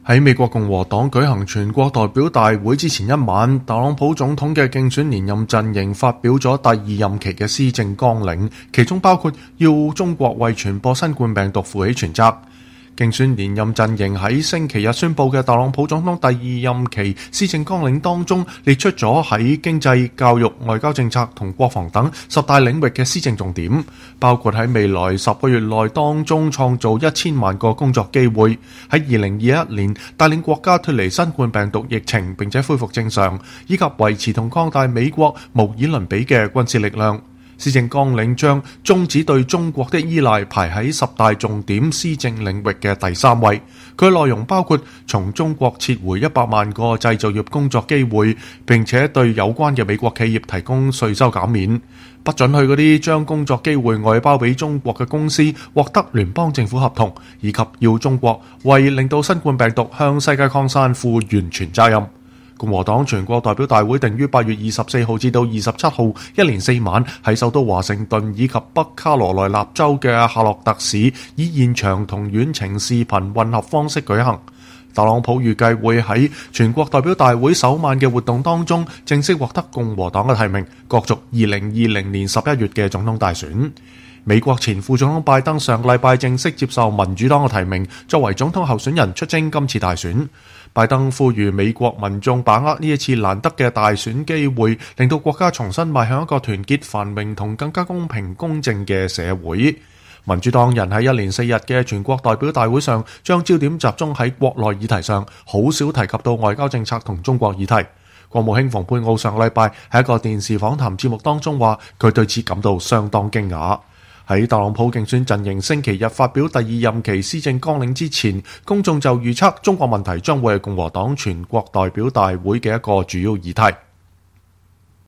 喺美國共和黨舉行全國代表大會之前一晚，特朗普總統嘅競選連任陣營發表咗第二任期嘅施政綱領，其中包括要中國為傳播新冠病毒負起全責。競選連任陣營喺星期日宣布嘅特朗普總統第二任期施政綱領當中，列出咗喺經濟、教育、外交政策同國防等10大領域嘅施政重點，包括喺未來10個月內當中創造1000萬個工作機會，喺2021年帶領國家脫離新冠病毒疫情並且恢復正常，以及維持同擴大美國無以倫比嘅軍事力量。施政綱領將終止對中國的依賴排喺10大重點施政領域嘅第3位。佢內容包括從中國撤回100萬個製造業工作機會，並且對有關嘅美國企業提供稅收減免，不准許嗰啲將工作機會外包俾中國嘅公司獲得聯邦政府合同，以及要中國為令到新冠病毒向世界擴散負完全責任。共和黨全國代表大會定於8月24號至到27號，一連4晚喺首都華盛頓以及北卡羅來納州嘅夏洛特市，以現場同遠程視頻混合方式舉行。特朗普預計會喺全國代表大會首晚嘅活動當中，正式獲得共和黨嘅提名，角逐2020年11月嘅總統大選。美國前副總統拜登上禮拜正式接受民主黨嘅提名，作為總統候選人出征今次大選。拜登呼籲美國民眾把握呢一次難得嘅大選機會，令到國家重新邁向一個團結、繁榮同更加公平公正嘅社會。民主黨人喺一連4日嘅全國代表大會上，將焦點集中喺國內議題上，好少提及到外交政策同中國議題。國務卿蓬佩奧上禮拜喺一個電視訪談節目當中話，佢對此感到相當驚訝。喺特朗普競選陣營星期日發表第二任期施政綱領之前，公眾就預測中國問題將會係共和黨全國代表大會嘅一個主要議題。